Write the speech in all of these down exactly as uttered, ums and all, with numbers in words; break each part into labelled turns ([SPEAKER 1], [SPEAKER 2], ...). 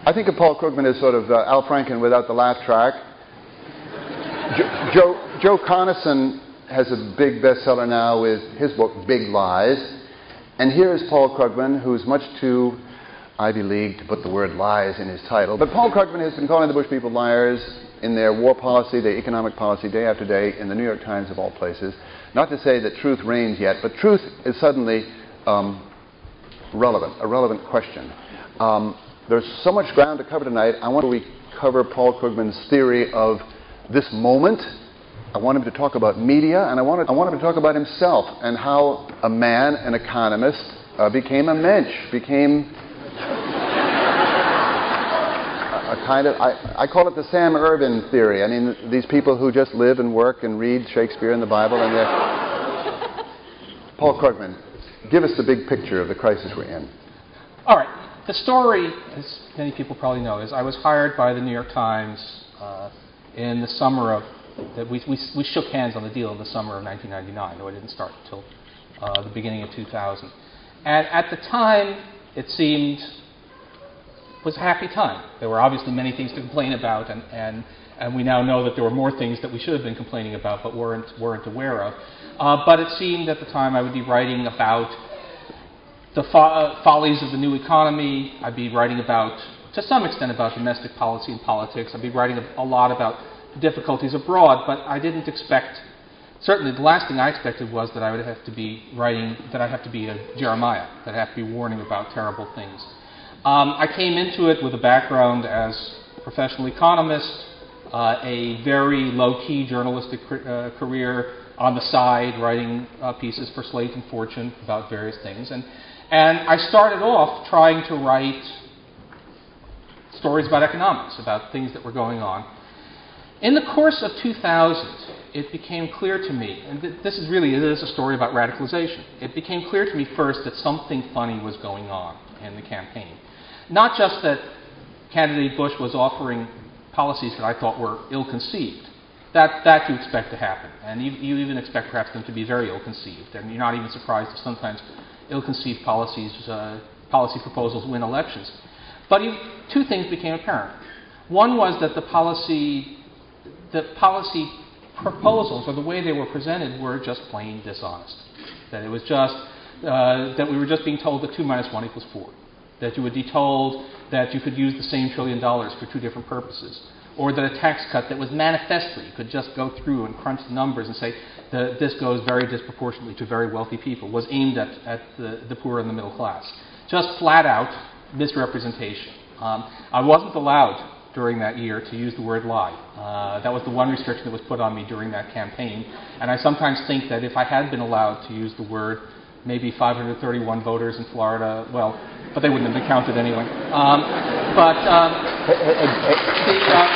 [SPEAKER 1] I think of Paul Krugman as sort of uh, Al Franken without the laugh track. Jo- Joe, Joe Conason has a big bestseller now with his book, Big Lies. And here is Paul Krugman, who's much too Ivy League to put the word lies in his title. But Paul Krugman has been calling the Bush people liars in their war policy, their economic policy, day after day, in the New York Times of all places. Not to say that truth reigns yet, but truth is suddenly um, relevant, a relevant question. Um, there's so much ground to cover tonight. I want to cover Paul Krugman's theory of this moment. I want him to talk about media, and I want, to, I want him to talk about himself and how a man, an economist, uh, became a mensch, became a kind of, I, I call it the Sam Ervin theory. I mean, these people who just live and work and read Shakespeare and the Bible, and they're... Paul Krugman, give us the big picture of the crisis we're in.
[SPEAKER 2] All right. The story, as many people probably know, is I was hired by the New York Times uh, in the summer of, that we, we we shook hands on the deal in the summer of nineteen ninety-nine, though it didn't start until uh, the beginning of two thousand. And at the time, it seemed was a happy time. There were obviously many things to complain about, and, and, and we now know that there were more things that we should have been complaining about but weren't, weren't aware of. Uh, but it seemed at the time I would be writing about the fo- uh, follies of the new economy. I'd be writing about, to some extent, about domestic policy and politics. I'd be writing a, a lot about the difficulties abroad, but I didn't expect, certainly the last thing I expected was that I would have to be writing, that I'd have to be a Jeremiah, that I'd have to be warning about terrible things. Um, I came into it with a background as a professional economist, uh, a very low-key journalistic uh, career on the side, writing uh, pieces for Slate and Fortune about various things. And, and I started off trying to write stories about economics, about things that were going on. In the course of two thousand, it became clear to me, and th- this is really, it is a story about radicalization. It became clear to me first that something funny was going on in the campaign. Not just that candidate Bush was offering policies that I thought were ill-conceived. That, that you expect to happen. And you, you even expect perhaps them to be very ill-conceived. And you're not even surprised if sometimes ill-conceived policies, uh, policy proposals win elections. But you, two things became apparent. One was that the policy, the policy proposals, or the way they were presented, were just plain dishonest. That it was just, uh, that we were just being told that two minus one equals four. That you would be told that you could use the same trillion dollars for two different purposes. Or that a tax cut that was manifestly, you could just go through and crunch the numbers and say that this goes very disproportionately to very wealthy people, was aimed at, at the, the poor and the middle class. Just flat out misrepresentation. Um, I wasn't allowed during that year to use the word lie. Uh, that was the one restriction that was put on me during that campaign. And I sometimes think that if I had been allowed to use the word, maybe five hundred thirty-one voters in Florida, well, but they wouldn't have been counted anyway. Um, but um, the, uh,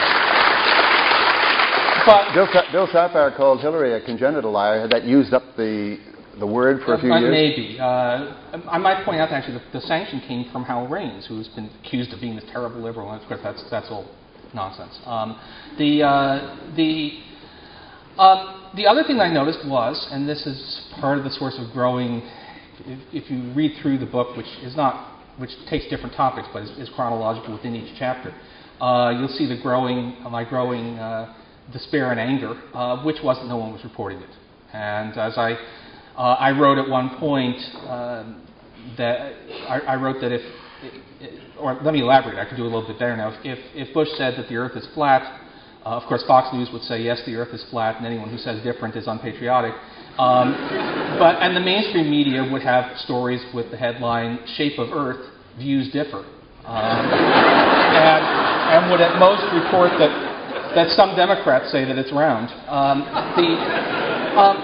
[SPEAKER 2] but
[SPEAKER 1] Bill, Sa- Bill Safire called Hillary a congenital liar. That used up the the word for a few
[SPEAKER 2] uh,
[SPEAKER 1] years?
[SPEAKER 2] Maybe. Uh, I might point out, actually, the, the sanction came from Hal Raines, who's been accused of being this terrible liberal, and of course that's, that's all nonsense. Um, the, uh, the, uh, the other thing I noticed was, and this is part of the source of growing, if, if you read through the book, which is not, which takes different topics, but is, is chronological within each chapter, uh, you'll see the growing, uh, my growing uh, despair and anger, uh, which was that no one was reporting it. And as I Uh, I wrote at one point um, that I, I wrote that if, or let me elaborate, I could do a little bit better now. If, if Bush said that the Earth is flat, uh, of course Fox News would say yes, the Earth is flat, and anyone who says different is unpatriotic. Um, but and the mainstream media would have stories with the headline "Shape of Earth, Views Differ," um, and, and would at most report that that some Democrats say that it's round. Um, the um,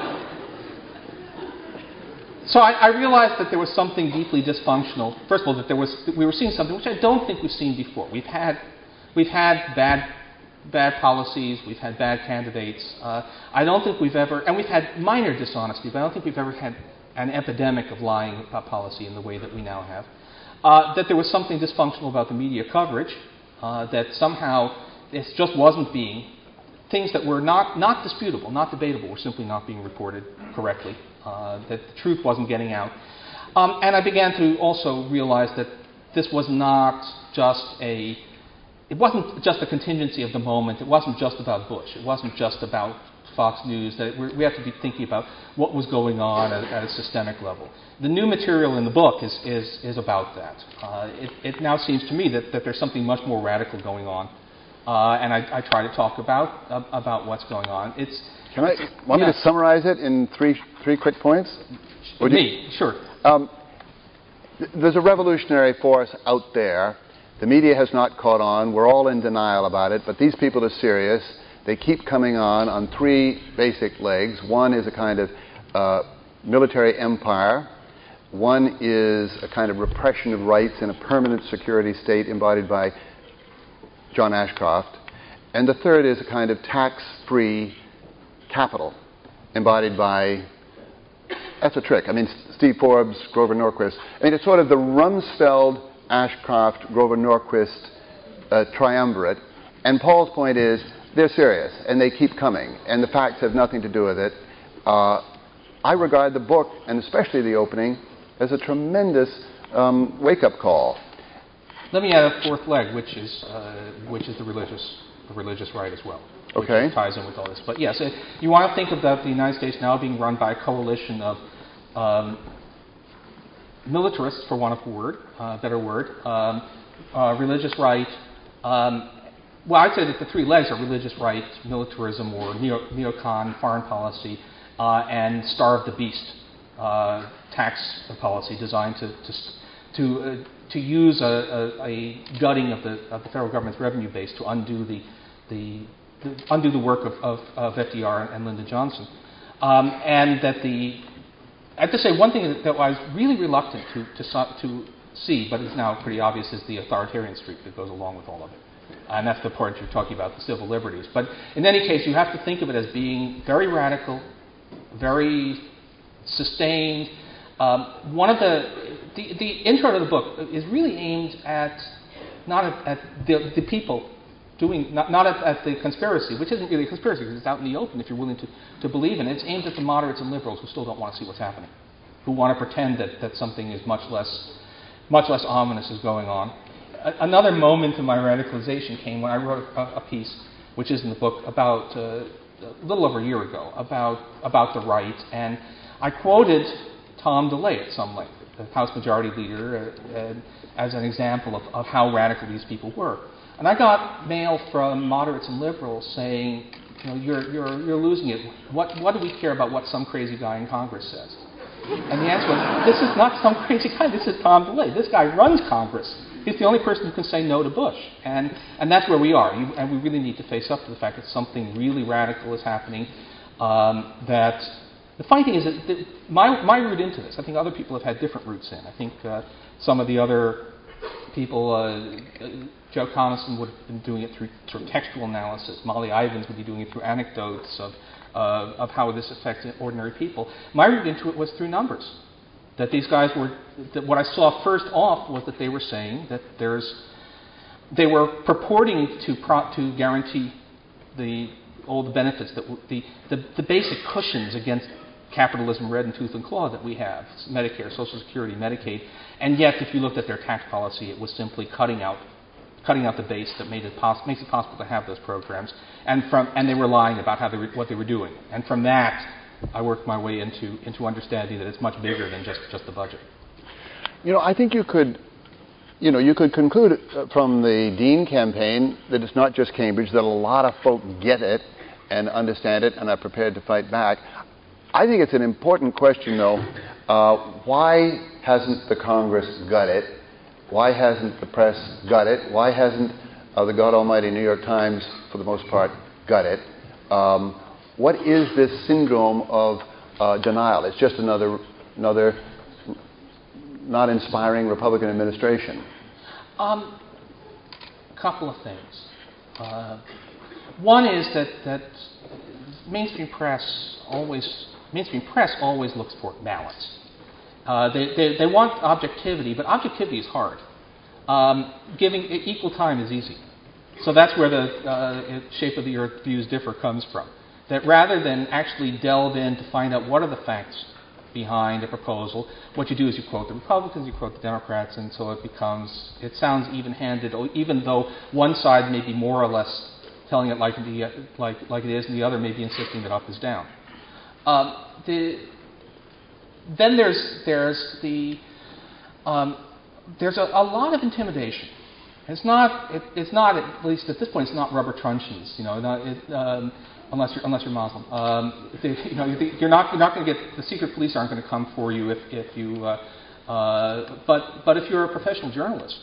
[SPEAKER 2] So I, I realized that there was something deeply dysfunctional. First of all, that there was we were seeing something which I don't think we've seen before. We've had we've had bad bad policies. We've had bad candidates. Uh, I don't think we've ever, and we've had minor dishonesty, but I don't think we've ever had an epidemic of lying about policy in the way that we now have. Uh, that there was something dysfunctional about the media coverage. Uh, that somehow it just wasn't being things that were not not disputable, not debatable, were simply not being reported correctly. Uh, that the truth wasn't getting out. Um, and I began to also realize that this was not just a, it wasn't just a contingency of the moment. It wasn't just about Bush. It wasn't just about Fox News. That we we have to be thinking about what was going on at, at a systemic level. The new material in the book is is, is about that. Uh, it, it now seems to me that, that there's something much more radical going on, uh, and I, I try to talk about uh, about what's going on. It's
[SPEAKER 1] Can I want
[SPEAKER 2] yeah.
[SPEAKER 1] me to summarize it in three three quick points?
[SPEAKER 2] Would me, you? Sure.
[SPEAKER 1] Um, th- there's a revolutionary force out there. The media has not caught on. We're all in denial about it, but these people are serious. They keep coming on on three basic legs. One is a kind of uh, military empire. One is a kind of repression of rights in a permanent security state embodied by John Ashcroft. And the third is a kind of tax-free capital embodied by, that's a trick. I mean, Steve Forbes, Grover Norquist. I mean, it's sort of the Rumsfeld, Ashcroft, Grover Norquist uh, triumvirate. And Paul's point is, they're serious, and they keep coming, and the facts have nothing to do with it. Uh, I regard the book, and especially the opening, as a tremendous um, wake-up call.
[SPEAKER 2] Let me add a fourth leg, which is uh, which is the religious the religious right as well. Which
[SPEAKER 1] Okay.
[SPEAKER 2] ties in with all this. But yes, uh, you want to think about the United States now being run by a coalition of um, militarists, for want of a word, uh, better word, um, uh, religious right. Um, well, I'd say that the three legs are religious right, militarism, or neo, neocon foreign policy, uh, and starve the beast uh, tax policy designed to to to, uh, to use a, a, a gutting of the of the federal government's revenue base to undo the the, the undo the work of, of, of F D R and Lyndon Johnson, um, and that the I have to say one thing that, that I was really reluctant to to to see, but is now pretty obvious, is the authoritarian streak that goes along with all of it. And that's the part you're talking about, the civil liberties. But in any case, you have to think of it as being very radical, very sustained. Um, one of the, the the intro to the book is really aimed at not at, at the, the people doing, not, not at, at the conspiracy, which isn't really a conspiracy because it's out in the open if you're willing to, to believe in it. It's aimed at the moderates and liberals who still don't want to see what's happening, who want to pretend that, that something is much less much less ominous is going on. Another moment in my radicalization came when I wrote a, a piece, which is in the book, about uh, a little over a year ago, about about the right, and I quoted Tom DeLay at some length, the House Majority Leader, uh, uh, as an example of, of how radical these people were. And I got mail from moderates and liberals saying, you know, you're you're you're losing it. What what do we care about what some crazy guy in Congress says? And the answer was, this is not some crazy guy. This is Tom DeLay. This guy runs Congress. He's the only person who can say no to Bush. And and that's where we are. You, and we really need to face up to the fact that something really radical is happening. Um, that the funny thing is that the, my, my route into this, I think other people have had different routes in. I think uh, some of the other people, uh, uh, Joe Conason would have been doing it through sort of textual analysis. Molly Ivins would be doing it through anecdotes of, uh, of how this affects ordinary people. My route into it was through numbers. That these guys were, that what I saw first off was that they were saying that there's, they were purporting to pro, to guarantee the all the benefits that w- the, the the basic cushions against capitalism, red in tooth and claw that we have, Medicare, Social Security, Medicaid, and yet if you looked at their tax policy, it was simply cutting out cutting out the base that made it poss- makes it possible to have those programs, and from and they were lying about how they re- what they were doing, and from that. I worked my way into, into understanding that it's much bigger than just, just the budget.
[SPEAKER 1] You know, I think you could, you know, you could conclude from the Dean campaign that it's not just Cambridge, that a lot of folk get it and understand it and are prepared to fight back. I think it's an important question, though. Uh, why hasn't the Congress got it? Why hasn't the press got it? Why hasn't uh, the God Almighty New York Times, for the most part, got it? Um, What is this syndrome of uh, denial? It's just another, another not inspiring Republican administration.
[SPEAKER 2] Um, a couple of things. Uh, one is that, that mainstream press always mainstream press always looks for balance. Uh, they, they they want objectivity, but objectivity is hard. Um, giving equal time is easy. So that's where the uh, shape of the earth views differ comes from. That rather than actually delve in to find out what are the facts, behind a proposal, what you do is you quote the Republicans, you quote the Democrats, and so it becomes, it sounds even-handed, even though one side may be more or less telling it like, the, like, like it is, and the other may be insisting that up is down. Um, the, then there's, there's the, um, there's a, a lot of intimidation. It's not, it, it's not, at least at this point, it's not rubber truncheons, you know, not, it, um, unless you're, unless you're Muslim. Um, they, you know, you're not, you're not going to get, the secret police aren't going to come for you if, if you, uh, uh, but, but if you're a professional journalist,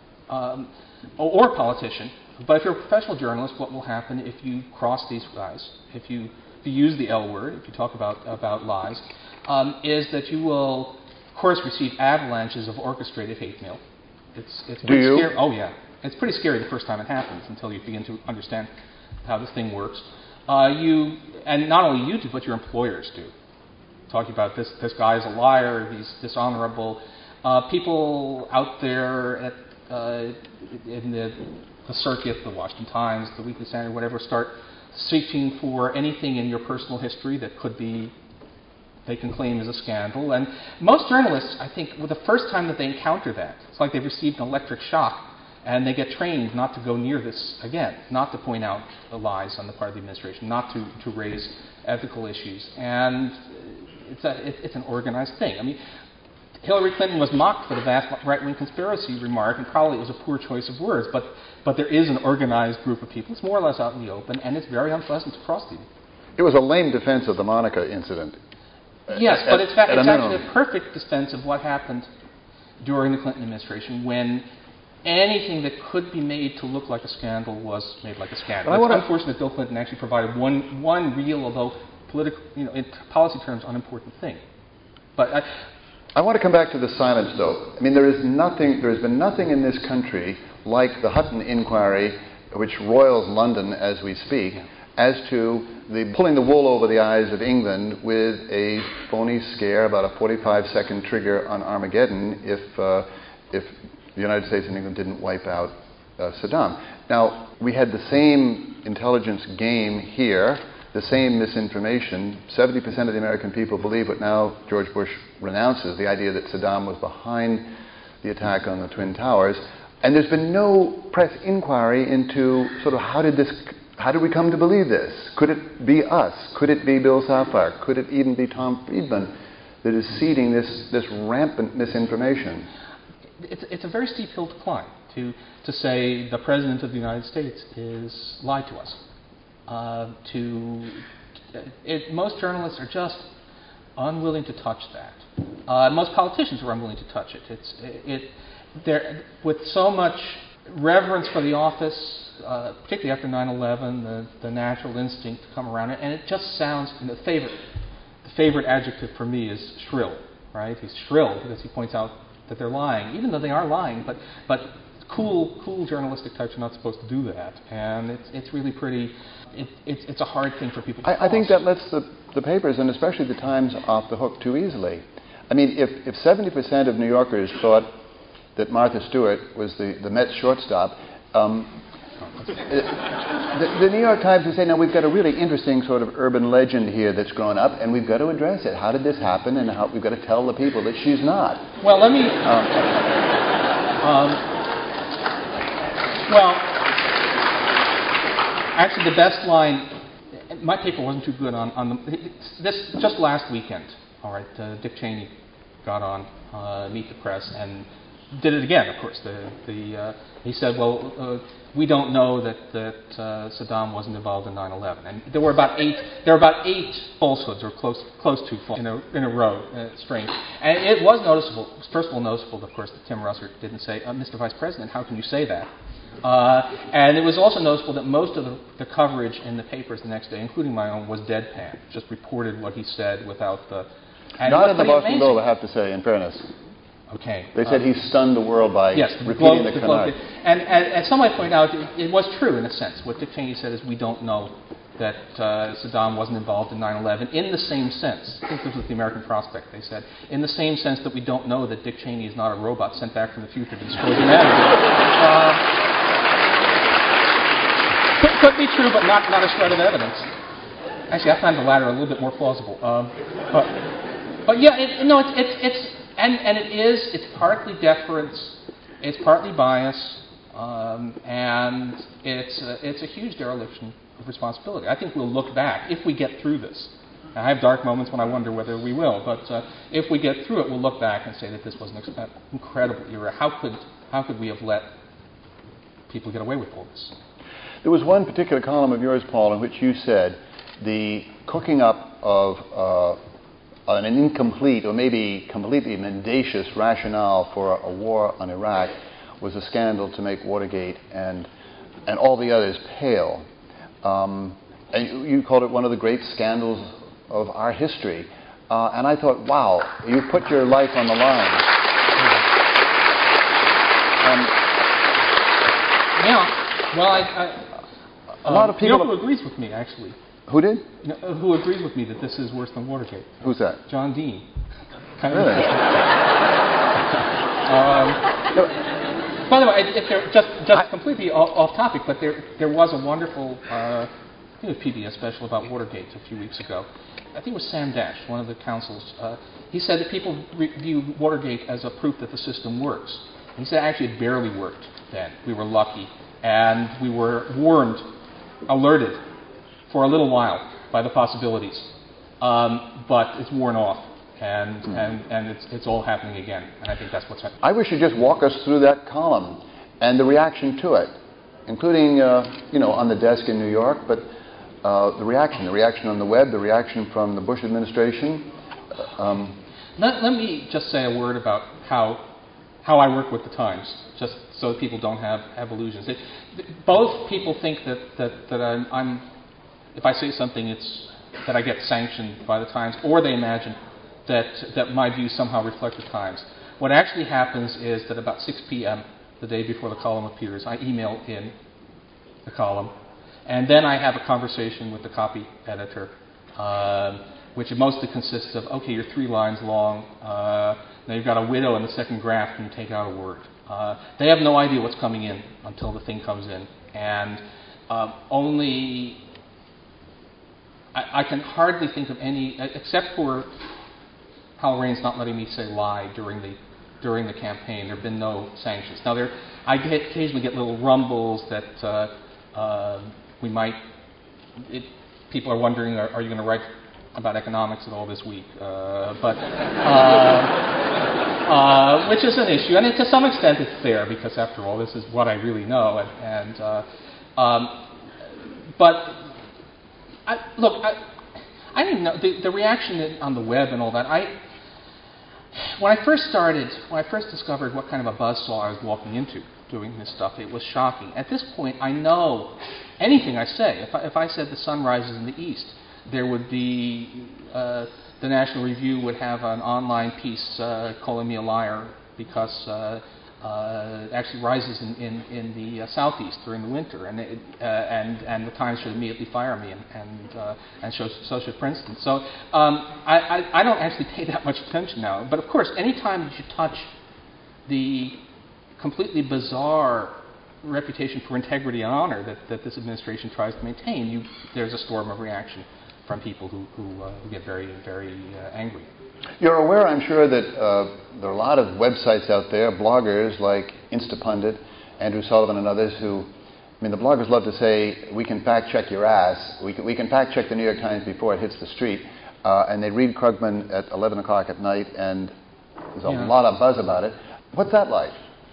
[SPEAKER 2] um, or, or a politician, but if you're a professional journalist, what will happen if you cross these guys, if you, if you use the L word, if you talk about, about lies, um, is that you will, of course, receive avalanches of orchestrated hate mail. It's, it's pretty
[SPEAKER 1] Do you?
[SPEAKER 2] scary. Oh, yeah. It's pretty scary the first time it happens until you begin to understand how this thing works. Uh, you, and not only you do, but your employers do. Talking about this, this guy's a liar, he's dishonorable. Uh, people out there at, uh, in the, the circuit, the Washington Times, the Weekly Standard, whatever, start searching for anything in your personal history that could be, they can claim as a scandal. And most journalists, I think, well, the first time that they encounter that, it's like they've received an electric shock, and they get trained not to go near this again, not to point out the lies on the part of the administration, not to, to raise ethical issues. And it's, a, it, it's an organized thing. I mean, Hillary Clinton was mocked for the vast right-wing conspiracy remark, and probably it was a poor choice of words, but, but there is an organized group of people. It's more or less out in the open, and it's very unpleasant to cross T V.
[SPEAKER 1] It was a lame defense of the Monica incident.
[SPEAKER 2] Yes,
[SPEAKER 1] at,
[SPEAKER 2] but it's, fa-
[SPEAKER 1] at
[SPEAKER 2] it's
[SPEAKER 1] a
[SPEAKER 2] actually a perfect defense of what happened during the Clinton administration when anything that could be made to look like a scandal was made like a scandal. It's unfortunate that Bill Clinton actually provided one, one real, although political, you know, in policy terms, unimportant thing. But I,
[SPEAKER 1] I want to come back to the silence, though. I mean, there is nothing, there has been nothing in this country like the Hutton inquiry, which roils London as we speak, as to the pulling the wool over the eyes of England with a phony scare about a forty-five second trigger on Armageddon if, uh, if the United States and England didn't wipe out uh, Saddam. Now, we had the same intelligence game here, the same misinformation. seventy percent of the American people believe what now George Bush renounces, the idea that Saddam was behind the attack on the Twin Towers. And there's been no press inquiry into sort of how did this, how did we come to believe this? Could it be us? Could it be Bill Safar? Could it even be Tom Friedman that is seeding this, this rampant misinformation?
[SPEAKER 2] It's, it's a very steep hill to climb to, to say the President of the United States is lied to us. Uh, to it, most journalists are just unwilling to touch that. Uh, most politicians are unwilling to touch it. It's it, it with so much reverence for the office, uh, particularly after nine eleven, the, the natural instinct to come around it, and it just sounds. And the favorite, the favorite adjective for me is shrill. Right? He's shrill because he points out that they're lying, even though they are lying. But but cool cool journalistic types are not supposed to do that, and it's it's really pretty. It, it's, it's a hard thing for people to
[SPEAKER 1] I, I think that lets the, the papers, and especially the Times, off the hook too easily. I mean, if, if seventy percent of New Yorkers thought that Martha Stewart was the, the Mets shortstop, um, the, the New York Times would say, now we've got a really interesting sort of urban legend here that's grown up, and we've got to address it. How did this happen? And how, we've got to tell the people that she's not.
[SPEAKER 2] Well, let me...
[SPEAKER 1] Um,
[SPEAKER 2] um, well... Actually, the best line, my paper wasn't too good on, on the, this, just last weekend, all right, uh, Dick Cheney got on uh, Meet the Press and did it again, of course. The, the, uh, he said, well, uh, we don't know that, that uh, Saddam wasn't involved in nine eleven. And there were about eight, there were about eight falsehoods, or close, close to false, in a, in a row, uh, strange. And it was noticeable, first of all noticeable, of course, that Tim Russert didn't say, uh, Mister Vice President, how can you say that? Uh, and it was also noticeable that most of the, the coverage in the papers the next day, including my own, was deadpan. Just reported what he said without the...
[SPEAKER 1] Not in the Boston Globe, I have to say, in fairness.
[SPEAKER 2] Okay.
[SPEAKER 1] They said
[SPEAKER 2] uh,
[SPEAKER 1] he stunned the world by
[SPEAKER 2] yes,
[SPEAKER 1] repeating
[SPEAKER 2] the,
[SPEAKER 1] the
[SPEAKER 2] Globe,
[SPEAKER 1] Canuck.
[SPEAKER 2] And, and, and some might point out, it, it was true in a sense. What Dick Cheney said is we don't know that uh, Saddam wasn't involved in nine eleven in the same sense. I think this was the American Prospect, they said. In the same sense that we don't know that Dick Cheney is not a robot sent back from the future to destroy humanity. Uh, Could, could be true, but not, not a shred of evidence. Actually, I find the latter a little bit more plausible. Um, but but yeah, it, no, it's, it's, it's and, and it is, it's partly deference, it's partly bias, um, and it's a, it's a huge dereliction of responsibility. I think we'll look back, if we get through this. I have dark moments when I wonder whether we will, but uh, if we get through it, we'll look back and say that this was an ex- incredible era. How could, how could we have let people get away with all this?
[SPEAKER 1] There was one particular column of yours, Paul, in which you said the cooking up of uh, an incomplete or maybe completely mendacious rationale for a war on Iraq was a scandal to make Watergate and and all the others pale. Um, and you called it one of the great scandals of our history. Uh, and I thought, wow, you put your life on the line. Um,
[SPEAKER 2] yeah. Well, I, I,
[SPEAKER 1] a lot of
[SPEAKER 2] um,
[SPEAKER 1] people...
[SPEAKER 2] You know who agrees with me, actually?
[SPEAKER 1] Who did?
[SPEAKER 2] You know, who agrees with me that this is worse than Watergate?
[SPEAKER 1] Who's that?
[SPEAKER 2] John Dean.
[SPEAKER 1] Kind of really?
[SPEAKER 2] um, no, by the way, if there, just just I, completely off, off topic, but there there was a wonderful uh, I think it was P B S special about Watergate a few weeks ago. I think it was Sam Dash, one of the counsels. Uh, he said that people re- view Watergate as a proof that the system works. He said actually it barely worked then. We were lucky, and we were warned, alerted for a little while by the possibilities, um, but it's worn off, and mm. and, and it's, it's all happening again, and I think that's what's happening.
[SPEAKER 1] I wish you'd just walk us through that column and the reaction to it, including, uh, you know, on the desk in New York, but uh, the reaction, the reaction on the web, the reaction from the Bush administration. Um,
[SPEAKER 2] let, let me just say a word about how how I work with the Times, just so that people don't have, have illusions. It, both people think that, that, that I'm, I'm if I say something, it's that I get sanctioned by the Times, or they imagine that that my views somehow reflect the Times. What actually happens is that about six p.m. the day before the column appears, I email in the column, and then I have a conversation with the copy editor, uh, which mostly consists of, okay, you're three lines long, uh, now you've got a widow in the second graph, can you take out a word? Uh, they have no idea what's coming in until the thing comes in, and uh, only... I, I can hardly think of any, except for Hal Raines not letting me say lie during the during the campaign. There have been no sanctions. Now, there, I get, occasionally get little rumbles that uh, uh, we might. It, people are wondering, are, are you going to write about economics at all this week? Uh, but uh, uh, which is an issue, and it, to some extent it's fair because, after all, this is what I really know. And, and uh, um, but. I, look, I, I didn't know the, the reaction on the web and all that. I, when I first started, when I first discovered what kind of a buzzsaw I was walking into doing this stuff, it was shocking. At this point, I know anything I say. If I, if I said the sun rises in the east, there would be uh, the National Review would have an online piece uh, calling me a liar because. Uh, Uh, actually rises in, in, in the uh, southeast during the winter, and it, uh, and and the Times should immediately fire me, and and, uh, and so, so should Princeton. So um, I, I, I don't actually pay that much attention now. But of course, any time that you touch the completely bizarre reputation for integrity and honor that, that this administration tries to maintain, you, there's a storm of reaction from people who who, uh, who get very very uh, angry.
[SPEAKER 1] You're aware, I'm sure, that uh, there are a lot of websites out there, bloggers like Instapundit, Andrew Sullivan and others who, I mean, the bloggers love to say, we can fact-check your ass. We can, we can fact-check the New York Times before it hits the street. Uh, and they read Krugman at eleven o'clock at night, and there's a yeah. lot of buzz about it. What's that like?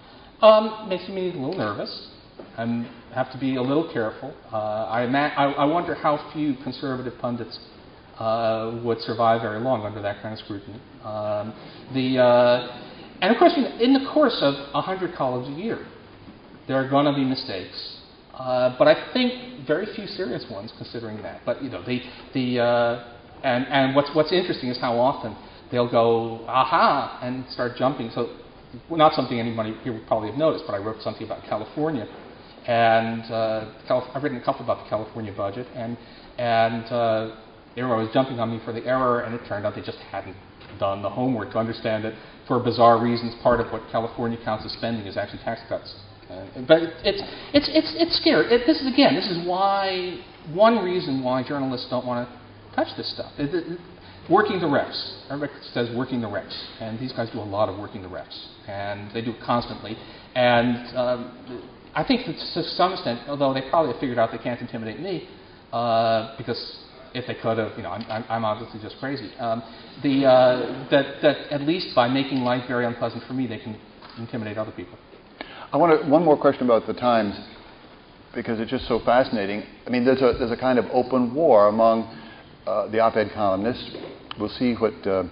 [SPEAKER 2] Um, makes me a little nervous. I have to be a little careful. Uh, I, ima- I, I wonder how few conservative pundits Uh, would survive very long under that kind of scrutiny. Um, the uh, and of course, in the course of a hundred columns a year, there are going to be mistakes, uh, but I think very few serious ones, considering that. But you know, the the uh, and and what's what's interesting is how often they'll go aha and start jumping. So, not something anybody here would probably have noticed, but I wrote something about California, and uh, Calif- I've written a couple about the California budget, and and. Uh, Everyone was jumping on me for the error, and it turned out they just hadn't done the homework to understand that, for bizarre reasons, part of what California counts as spending is actually tax cuts. Uh, but it, it's it's it's it's scary. It, this is again, this is why one reason why journalists don't want to touch this stuff. It, it, working the refs. Everybody says working the refs, and these guys do a lot of working the refs, and they do it constantly. And um, I think that to some extent, although they probably have figured out they can't intimidate me, uh, because if they could have, you know, I'm, I'm obviously just crazy. Um, the uh, that that at least by making life very unpleasant for me, they can intimidate other people.
[SPEAKER 1] I want to, one more question about the Times, because it's just so fascinating. I mean, there's a there's a kind of open war among uh, the op-ed columnists. We'll see what uh,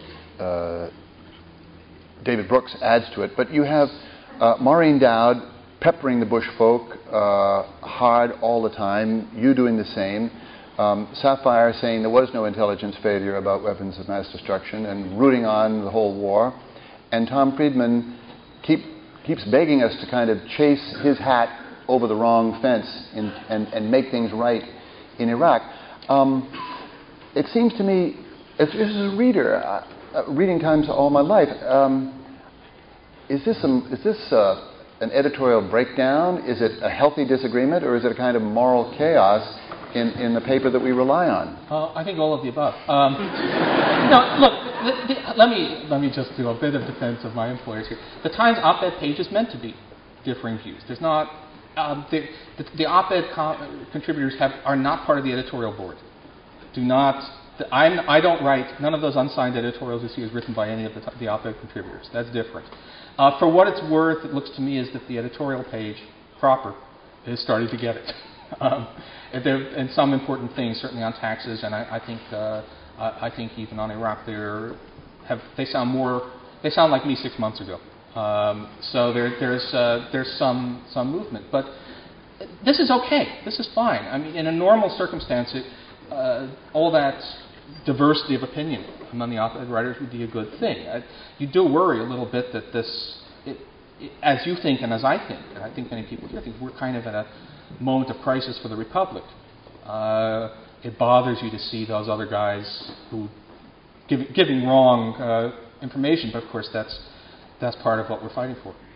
[SPEAKER 1] uh, David Brooks adds to it. But you have uh, Maureen Dowd peppering the bush folk uh, hard all the time, you doing the same. Um, Sapphire saying there was no intelligence failure about weapons of mass destruction and rooting on the whole war. And Tom Friedman keep, keeps begging us to kind of chase his hat over the wrong fence in, and, and make things right in Iraq. Um, it seems to me, as, as a reader, uh, uh, reading Times all my life, um, is this, some, is this uh, an editorial breakdown? Is it a healthy disagreement, or is it a kind of moral chaos in, in the paper that we rely on?
[SPEAKER 2] Uh, I think all of the above. Um, no, look, the, the, let me let me just do a bit of defense of my employers here. The Times op-ed page is meant to be differing views. There's not um, the, the, the op-ed com- contributors have are not part of the editorial board. Do not. The, I'm, I don't write. None of those unsigned editorials you see is written by any of the, the op-ed contributors. That's different. Uh, for what it's worth, it looks to me as if the editorial page proper is starting to get it. um, there, and some important things, certainly on taxes, and I, I think uh, I, I think even on Iraq, they have they sound more they sound like me six months ago. Um, so there, there's uh, there's some some movement, but this is okay. This is fine. I mean, in a normal circumstance, it, uh, all that diversity of opinion among the op-ed writers would be a good thing. Uh, you do worry a little bit that this, it, it, as you think and as I think, and I think many people here think, we're kind of at a moment of crisis for the Republic. Uh, it bothers you to see those other guys who give, giving wrong uh, information, but of course that's that's part of what we're fighting for.